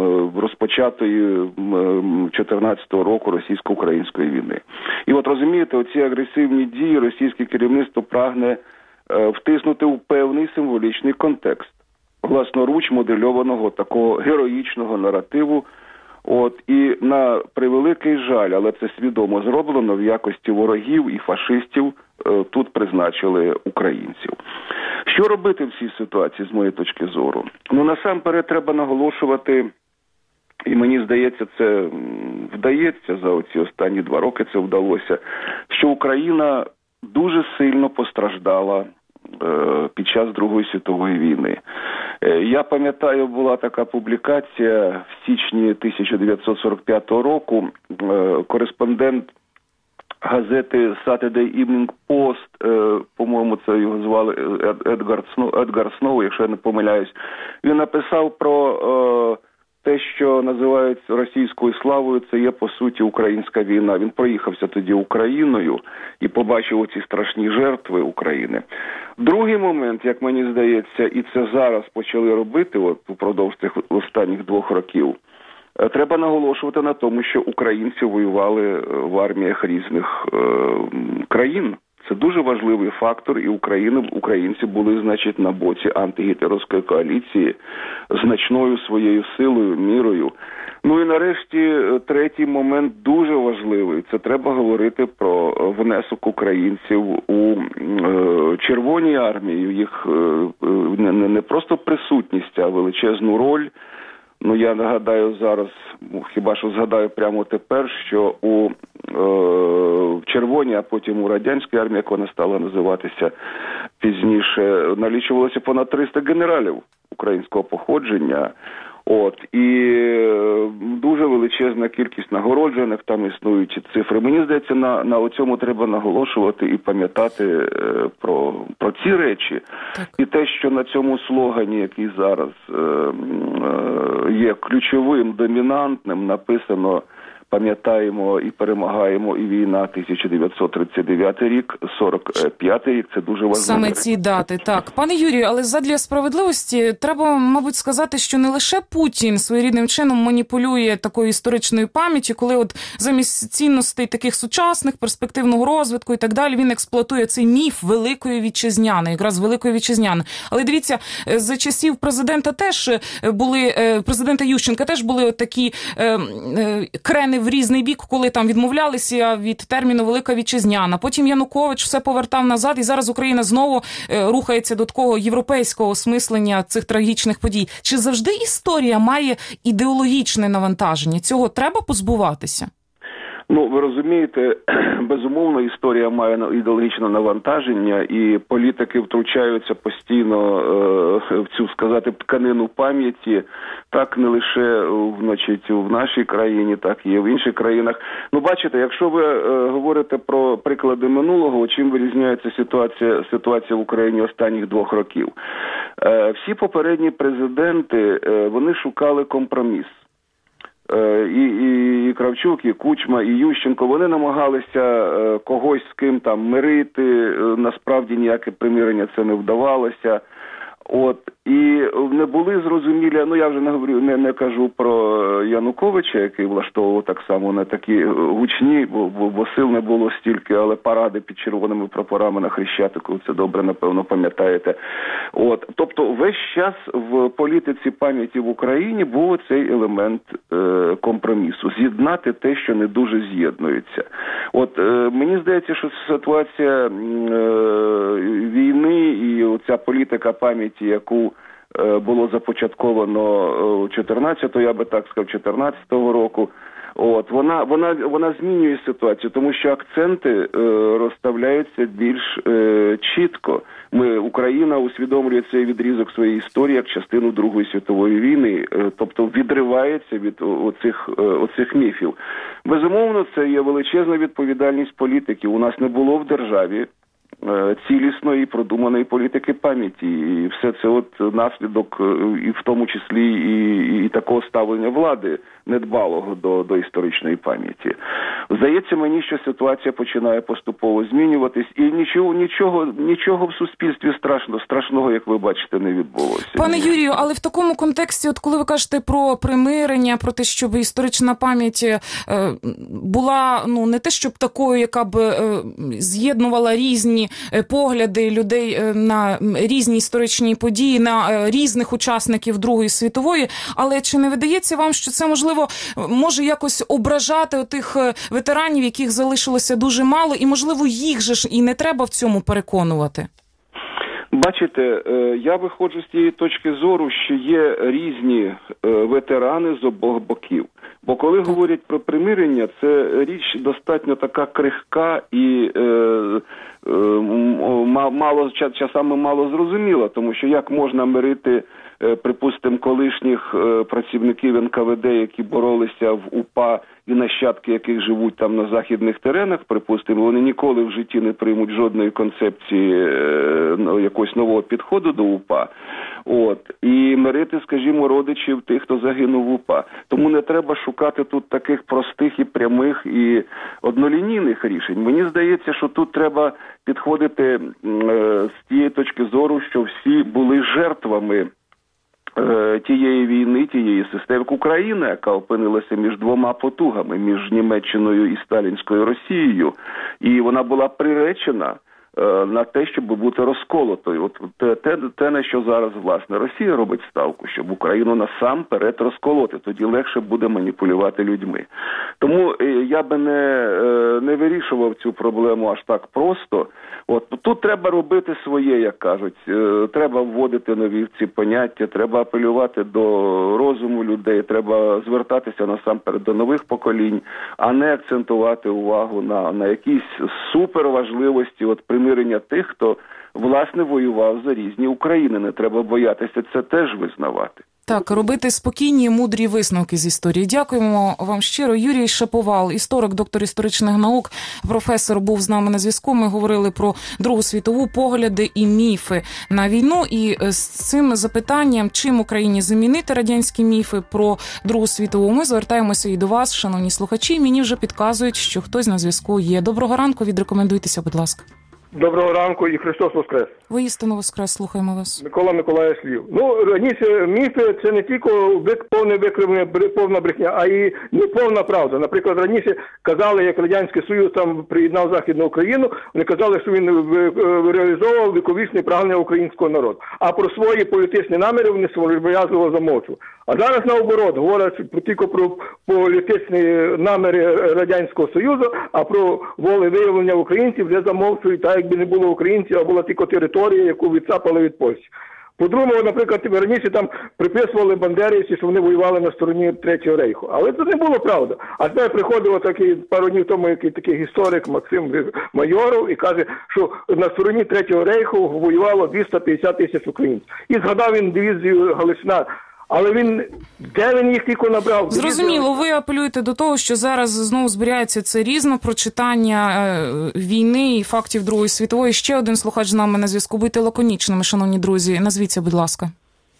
розпочатої чотирнадцятого року російсько-української війни. І от розумієте, оці агресивні дії російське керівництво прагне е, втиснути в певний символічний контекст власноруч модельованого такого героїчного наративу. От, і на превеликий жаль, але це свідомо зроблено, в якості ворогів і фашистів е, тут призначили українців. Що робити в цій ситуації, з моєї точки зору? Ну, насамперед, треба наголошувати, і мені здається, це вдається, за оці останні два роки це вдалося, що Україна дуже сильно постраждала під час Другої світової війни. Я пам'ятаю, була така публікація в січні тисяча дев'ятсот сорок п'ятого року, кореспондент газети Saturday Evening Post, по-моєму, це його звали Едгар Сноу, Едгар Сноу, якщо я не помиляюсь, він написав про те, що називають російською славою, це є, по суті, українська війна. Він проїхався тоді Україною і побачив оці страшні жертви України. Другий момент, як мені здається, і це зараз почали робити, от упродовж цих останніх двох років, треба наголошувати на тому, що українці воювали в арміях різних е, країн. Це дуже важливий фактор, і Україна, українці були, значить, на боці антигітлерівської коаліції значною своєю силою, мірою. Ну і нарешті третій момент дуже важливий. Це треба говорити про внесок українців у е, Червоній армії, їх е, не, не просто присутність, а величезну роль. Ну, я нагадаю зараз, хіба що згадаю прямо тепер, що у е, Червоній, а потім у Радянській армії, як вона стала називатися пізніше, налічувалося понад триста генералів українського походження. От, і дуже величезна кількість нагороджених, там існують цифри. Мені здається, на, на цьому треба наголошувати і пам'ятати е, про, про ці речі. Так. І те, що на цьому слогані, який зараз е, е, є ключовим, домінантним, написано пам'ятаємо і перемагаємо і війна тисяча дев'ятсот тридцять дев'ятий рік, сорок п'ятий рік, це дуже важливо. Саме ці дати, так. Пане Юрію, але задля справедливості треба, мабуть, сказати, що не лише Путін своєрідним чином маніпулює такою історичною пам'яттю, коли от замість цінностей таких сучасних, перспективного розвитку і так далі, він експлуатує цей міф Великої Вітчизняної, якраз Великої Вітчизняної. Але дивіться, за часів президента теж були, президента Ющенка теж були такі крени в різний бік, коли там відмовлялися від терміну Велика Вітчизняна. Потім Янукович все повертав назад, і зараз Україна знову рухається до такого європейського осмислення цих трагічних подій. Чи завжди історія має ідеологічне навантаження? Цього треба позбуватися? Ну, ви розумієте, безумовно, історія має ідеологічне навантаження, і політики втручаються постійно е, в цю, сказати, тканину пам'яті, так не лише значить, в нашій країні, так і в інших країнах. Ну, бачите, якщо ви е, говорите про приклади минулого, чим вирізняється ситуація, ситуація в Україні останніх двох років? Е, всі попередні президенти, е, вони шукали компроміс. І, і, і Кравчук, і Кучма, і Ющенко, вони намагалися е, когось з ким там мирити, насправді ніяке примирення це не вдавалося. От, і не були зрозумілі, ну я вже не говорю, не, не кажу про Януковича, який влаштовував так само не такі гучні, бо, бо, бо сил не було стільки, але паради під червоними прапорами на Хрещатику, це добре, напевно, пам'ятаєте. От, тобто весь час в політиці пам'яті в Україні був цей елемент е, компромісу, з'єднати те, що не дуже з'єднується. От, е, мені здається, що ситуація е, війни і оця політика пам'яті, яку е, було започатковано чотирнадцятого, я би так сказав, чотирнадцятого року, от, вона, вона, вона змінює ситуацію, тому що акценти е, розставляються більш е, чітко. Ми, Україна усвідомлює цей відрізок своєї історії як частину Другої світової війни, е, тобто відривається від оцих, е, оцих міфів. Безумовно, це є величезна відповідальність політиків. У нас не було в державі цілісної, продуманої політики пам'яті. І все це от наслідок, і в тому числі і, і такого ставлення влади недбалого до, до історичної пам'яті. Здається мені, що ситуація починає поступово змінюватись, і нічого, нічого, нічого в суспільстві страшного, страшного, як ви бачите, не відбулося. Пане Юрію, але в такому контексті, от коли ви кажете про примирення, про те, щоб історична пам'ять е, була, ну, не те, щоб такою, яка б е, з'єднувала різні погляди людей на різні історичні події, на різних учасників Другої світової, але чи не видається вам, що це, можливо, може якось ображати отих ветеранів, яких залишилося дуже мало, і, можливо, їх же ж і не треба в цьому переконувати? Бачите, я виходжу з тієї точки зору, що є різні ветерани з обох боків. Бо коли говорять про примирення, це річ достатньо така крихка і е, е, мало, часами мало зрозуміла, тому що як можна мирити, е, припустимо, колишніх е, працівників ен ка ве де, які боролися в УПА і нащадки яких живуть там на західних теренах, припустимо, вони ніколи в житті не приймуть жодної концепції е, якогось нового підходу до УПА. От. І мирити, скажімо, родичів тих, хто загинув в УПА. Тому не треба шукати тут таких простих і прямих і однолінійних рішень. Мені здається, що тут треба підходити е, з тієї точки зору, що всі були жертвами е, тієї війни, тієї системи. Україна, яка опинилася між двома потугами, між Німеччиною і сталінською Росією. І вона була приречена на те, щоб бути розколотою. От те, те, те, на що зараз, власне, Росія робить ставку, щоб Україну насамперед розколоти. Тоді легше буде маніпулювати людьми. Тому я би не, не вирішував цю проблему аж так просто. От тут треба робити своє, як кажуть. Треба вводити нові ці поняття, треба апелювати до розуму людей, треба звертатися насамперед до нових поколінь, а не акцентувати увагу на, на якісь суперважливості, от примирення тих, хто, власне, воював за різні України. Не треба боятися це теж визнавати. Так, робити спокійні, мудрі висновки з історії. Дякуємо вам щиро. Юрій Шаповал, історик, доктор історичних наук, професор, був з нами на зв'язку. Ми говорили про Другу світову, погляди і міфи на війну. І з цим запитанням, чим Україні замінити радянські міфи про Другу світову, ми звертаємося і до вас, шановні слухачі. Мені вже підказують, що хтось на зв'язку є. Доброго ранку, відрекомендуйтеся, будь ласка. Доброго ранку і Христос Воскрес. Воістину Воскрес, слухаємо вас. Микола Миколаївич Львів. Ну, раніше міфи – це не тільки повне викривлення, повна брехня, а й неповна правда. Наприклад, раніше казали, як Радянський Союз там приєднав Західну Україну, вони казали, що він реалізовував віковічні прагнення українського народу. А про свої політичні наміри вони своєв'язливо замовчували. А зараз наоборот, говорять тільки про політичні наміри Радянського Союзу, а про волевиявлення українців вже замовчують, так якби не було українців, а була тільки територія, яку відцапали від Польщі. По-друге, наприклад, раніше там приписували бандерівці, що вони воювали на стороні Третього Рейху. Але це не було правда. А тепер приходив такий пару днів тому який, такий історик Максим Майоров і каже, що на стороні Третього Рейху воювало двісті п'ятдесят тисяч українців. І згадав він дивізію Галичина. Але він, де він їх тільки набрав? Зрозуміло, ви апелюєте до того, що зараз знову збирається це різне прочитання е, війни і фактів Другої світової. Ще один слухач з нами на зв'язку. Будьте лаконічними, шановні друзі. Назвіться, будь ласка.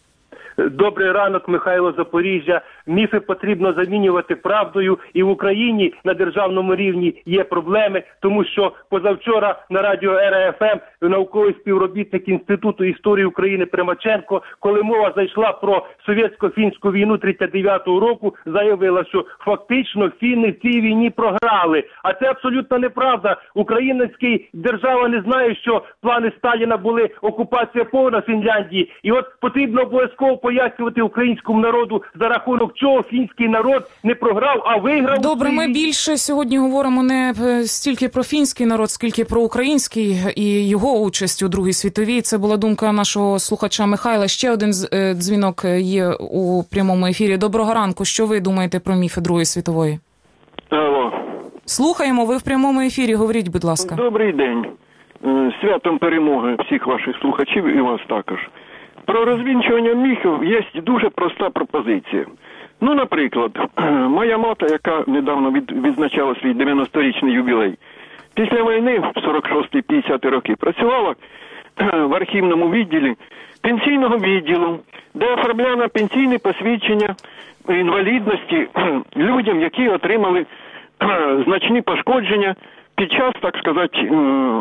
Добрий ранок, Михайло, Запоріжжя. Міфи потрібно замінювати правдою, і в Україні на державному рівні є проблеми, тому що позавчора на радіо Р Ф М науковий співробітник Інституту історії України Примаченко, коли мова зайшла про совєтсько-фінську війну тридцять дев'ятого року, заявила, що фактично фіни в цій війні програли. А це абсолютно неправда. Українська держава не знає, що плани Сталіна були окупація повна Фінляндії. І от потрібно обов'язково пояснювати українському народу, за рахунок чого фінський народ не програв, а виграв. Добре, ми більше сьогодні говоримо не стільки про фінський народ, скільки про український і його участь у Другій світовій. Це була думка нашого слухача Михайла. Ще один дзвінок є у прямому ефірі. Доброго ранку. Що ви думаєте про міфи Другої світової? Алло. Слухаємо, ви в прямому ефірі. Говоріть, будь ласка. Добрий день. Святом перемоги всіх ваших слухачів і вас також. Про розвінчування міфів є дуже проста пропозиція. Ну, наприклад, моя мати, яка недавно від, відзначала свій дев'яносторічний ювілей, після війни в сорок шостий - п'ятдесяті роки працювала в архівному відділі пенсійного відділу, де оформляла пенсійне посвідчення інвалідності людям, які отримали значні пошкодження під час, так сказати,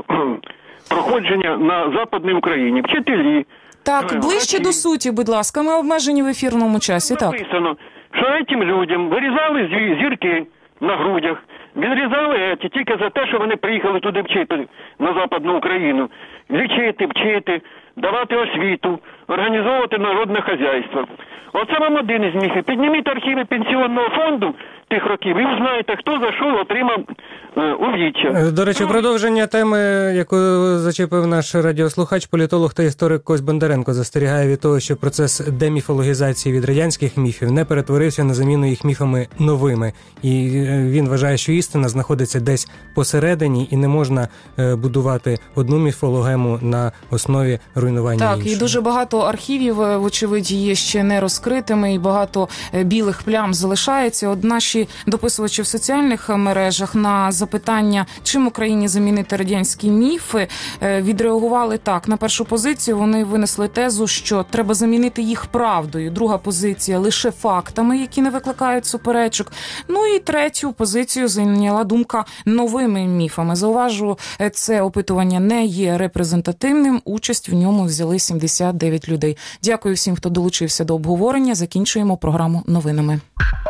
проходження на Западній Україні. Вчителі. Так, ближче до суті, будь ласка, ми обмежені в ефірному часі, так. Написано, що цим людям вирізали зірки на грудях, відрізали ці тільки за те, що вони приїхали туди вчити, на Западну Україну, лічити, вчити, давати освіту, організовувати народне хазяйство. Оце вам один із міфів. Підніміть архіви пенсіонного фонду тих років і узнаєте, хто за що отримав е, увіччя. До речі, продовження теми, яку зачепив наш радіослухач, політолог та історик Кось Бондаренко застерігає від того, що процес деміфологізації від радянських міфів не перетворився на заміну їх міфами новими. І він вважає, що істина знаходиться десь посередині і не можна будувати одну міфологему на основі руйнування так, іншої. І дуже багато архівів, вочевидь, є ще не розкритими, і багато білих плям залишається. От наші дописувачі в соціальних мережах на запитання, чим Україні замінити радянські міфи, відреагували так. На першу позицію вони винесли тезу, що треба замінити їх правдою. Друга позиція – лише фактами, які не викликають суперечок. Ну і третю позицію зайняла думка новими міфами. Зауважу, це опитування не є репрезентативним. Участь в ньому взяли сімдесят дев'ять людей. Дякую всім, хто долучився до обговорення. Закінчуємо програму новинами.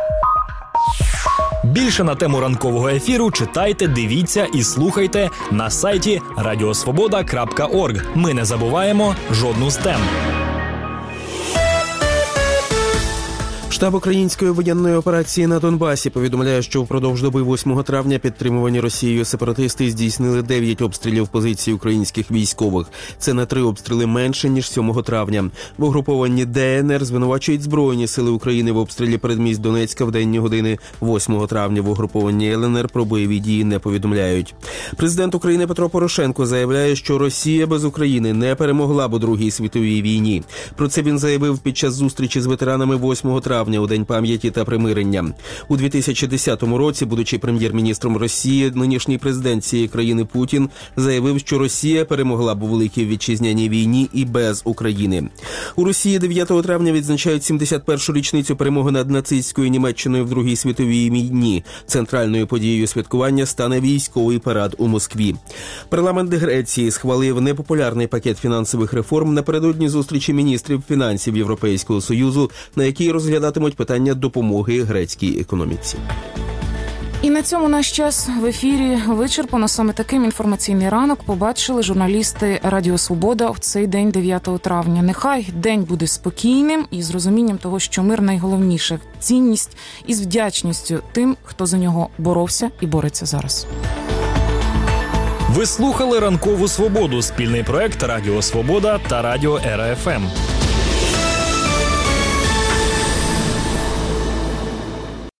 Більше на тему ранкового ефіру читайте, дивіться і слухайте на сайті радіосвобода крапка орг. Ми не забуваємо жодну з тем. Штаб української воєнної операції на Донбасі повідомляє, що впродовж доби восьмого травня підтримувані Росією сепаратисти здійснили дев'ять обстрілів позицій українських військових. Це на три обстріли менше, ніж сьомого травня. В угрупованні Де Ен Ер звинувачують Збройні сили України в обстрілі передмість Донецька в денні години восьмого травня. В угрупованні Ел Ен Ер про бойові дії не повідомляють. Президент України Петро Порошенко заявляє, що Росія без України не перемогла б у Другій світовій війні. Про це він заявив під час зустрічі з ветеранами восьмого травня у День пам'яті та примирення. У дві тисячі десятому році, будучи прем'єр-міністром Росії, нинішній президент цієї країни Путін заявив, що Росія перемогла б у Великій Вітчизняній війні і без України. У Росії дев'ятого травня відзначають сімдесят першу річницю перемоги над нацистською Німеччиною в Другій світовій війні. Центральною подією святкування стане військовий парад у Москві. Парламент Греції схвалив непопулярний пакет фінансових реформ напередодні зустрічі міністрів фінансів Європейського Союзу, на якій розглядатимуть питання допомоги грецькій економіці. І на цьому наш час в ефірі вичерпано. Саме таким інформаційний ранок побачили журналісти Радіо Свобода в цей день, дев'ятого травня. Нехай день буде спокійним і з розумінням того, що мир найголовніше, цінність і з вдячністю тим, хто за нього боровся і бореться зараз. Ви слухали «Ранкову Свободу» – спільний проект Радіо Свобода та Радіо Ера Еф Ем.